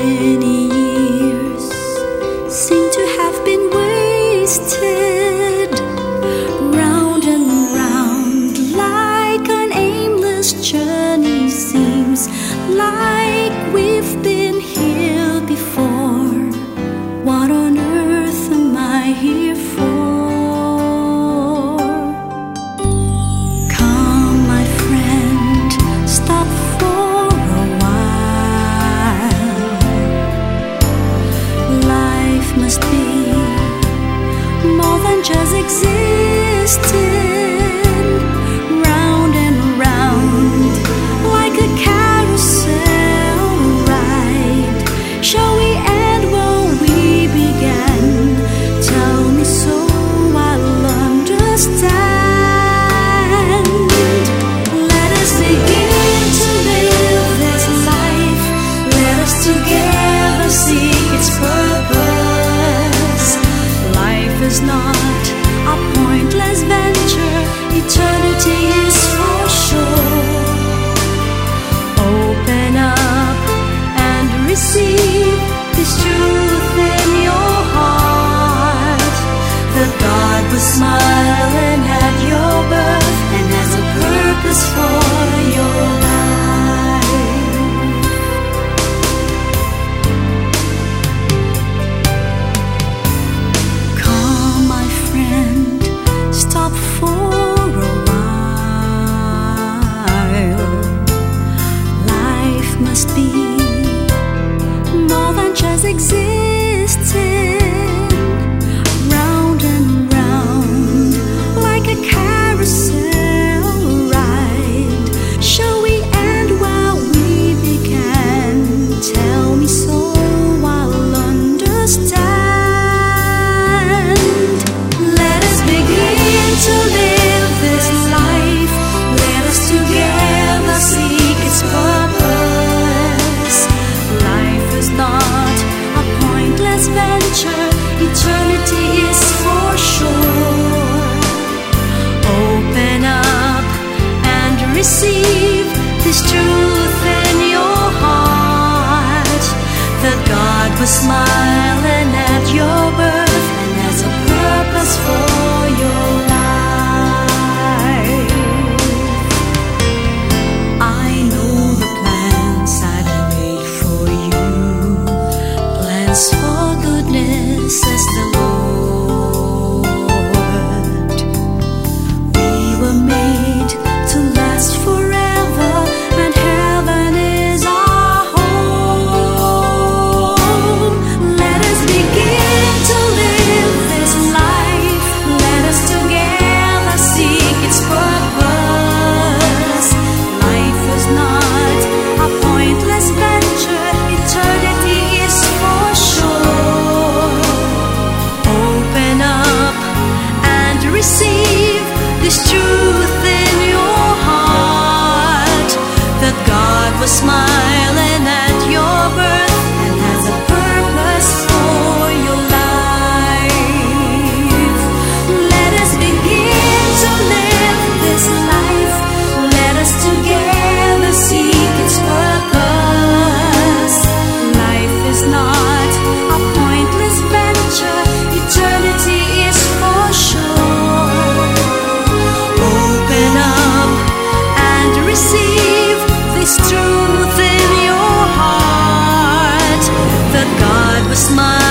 Many years seem to have been wasted, round and round like an aimless journey. Seems like we've been here before. What on earth am I here for? Come, my friend, stop for a while. Life must be more than just existing, round and round like a carousel ride. Shall we end where we began? Tell me so I'll understand. Let us begin to live this life. Let us together seek its purpose. Life is not a pointless venture. Eternity is for sure. Open up and receive this truth in your heart. That God was smiling at your birth and has a purpose for your life. Come, my friend, stop for a while. Life must be more than just existing, round and round like a carousel ride. Shall we end where we began? Tell me so I'll understand. Let us begin to live this life. Let us together seek its purpose. Life is not a pointless venture. Eternity is for sure. Open up and receive this truth in your heart. That God was smiling at your birth and has a purpose for your life. I know the plans I've made for you, plans for goodness, says the Lord. We were made to last forever, and heaven is our home. Let us begin to live this life. Let us together seek its purpose. Life is not a pointless venture. Eternity is for sure. Open up and receive this truth in your heart. That God was smiling at your birth and has a purpose for your life. Let us begin to live this life. Let us together seek its purpose. Life is not a pointless venture. Eternity is for sure. Open up and receive this truth in your heart. That God was smiling